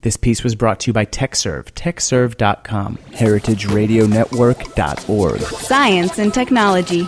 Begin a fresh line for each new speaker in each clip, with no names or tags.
This piece was brought to you by TechServe, techserve.com, heritageradionetwork.org.
Science and technology.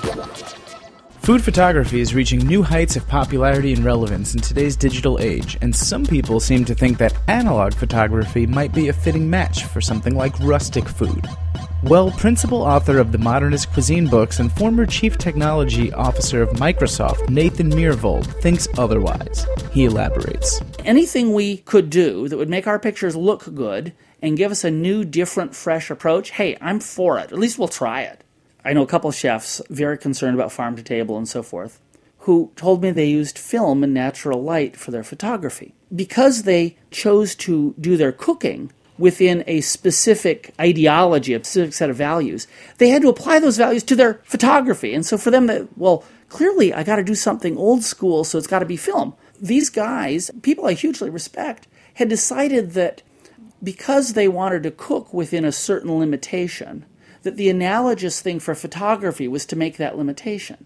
Food photography is reaching new heights of popularity and relevance in today's digital age, and some people seem to think that analog photography might be a fitting match for something like rustic food. Well, principal author of the Modernist Cuisine books and former chief technology officer of Microsoft, Nathan Myhrvold, thinks otherwise. He elaborates.
Anything we could do that would make our pictures look good and give us a new, different, fresh approach, hey, I'm for it. At least we'll try it. I know a couple chefs very concerned about farm to table and so forth, who told me they used film and natural light for their photography. Because they chose to do their cooking within a specific ideology, a specific set of values, they had to apply those values to their photography. And so for them, clearly I got to do something old school, so it's got to be film. These guys, people I hugely respect, had decided that because they wanted to cook within a certain limitation, that the analogous thing for photography was to make that limitation.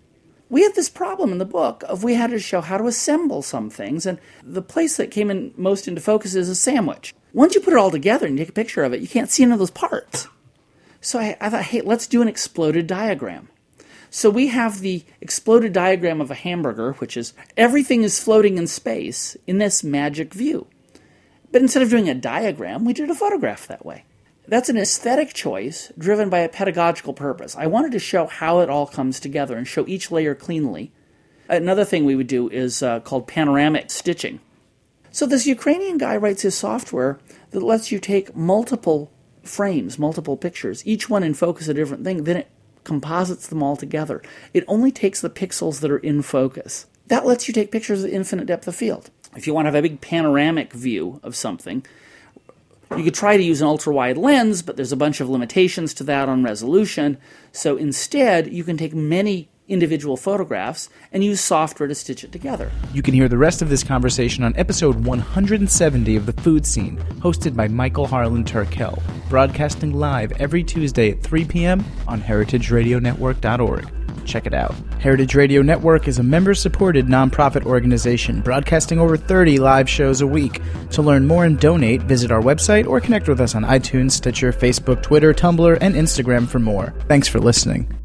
We had this problem in the book of we had to show how to assemble some things, and the place that came in most into focus is a sandwich. Once you put it all together and you take a picture of it, you can't see any of those parts. So I thought, hey, let's do an exploded diagram. So we have the exploded diagram of a hamburger, which is everything is floating in space in this magic view. But instead of doing a diagram, we did a photograph that way. That's an aesthetic choice driven by a pedagogical purpose. I wanted to show how it all comes together and show each layer cleanly. Another thing we would do is called panoramic stitching. So this Ukrainian guy writes his software that lets you take multiple frames, multiple pictures, each one in focus a different thing, then it composites them all together. It only takes the pixels that are in focus. That lets you take pictures at infinite depth of field. If you want to have a big panoramic view of something, you could try to use an ultra-wide lens, but there's a bunch of limitations to that on resolution. So instead, you can take many individual photographs and use software to stitch it together.
You can hear the rest of this conversation on episode 170 of The Food Scene, hosted by Michael Harlan Turkel, broadcasting live every Tuesday at 3 p.m. on heritageradionetwork.org. Check it out. Heritage Radio Network is a member-supported nonprofit organization broadcasting over 30 live shows a week. To learn more and donate, visit our website or connect with us on iTunes, Stitcher, Facebook, Twitter, Tumblr, and Instagram for more. Thanks for listening.